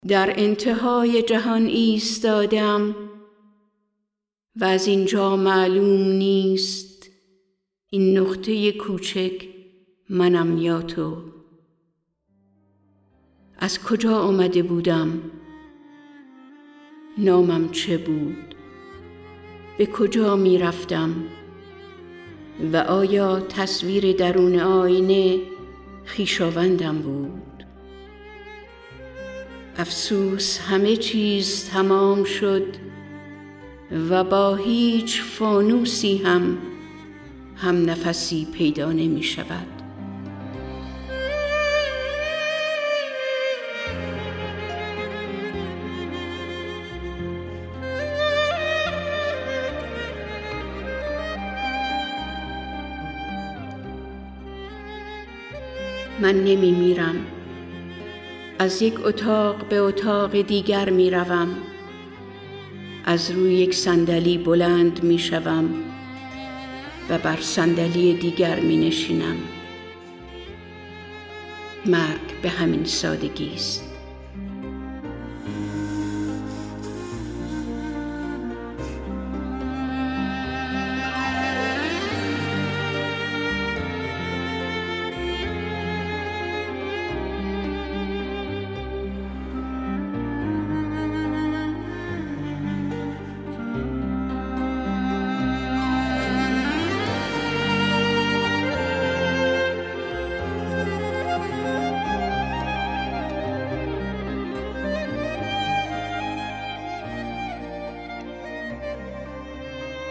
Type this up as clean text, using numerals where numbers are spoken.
در انتهای جهان ایستادم و از اینجا معلوم نیست این نقطه کوچک منم یا تو. از کجا آمده بودم؟ نامم چه بود؟ به کجا می رفتم؟ و آیا تصویر درون آینه خویشاوندم بود؟ افسوس همه چیز تمام شد و با هیچ فانوسی هم نفسی پیدا نمی شود. من نمی میرم. از یک اتاق به اتاق دیگر می روم. از روی یک صندلی بلند می شوم و بر صندلی دیگر می نشینم. مرگ به همین سادگی است.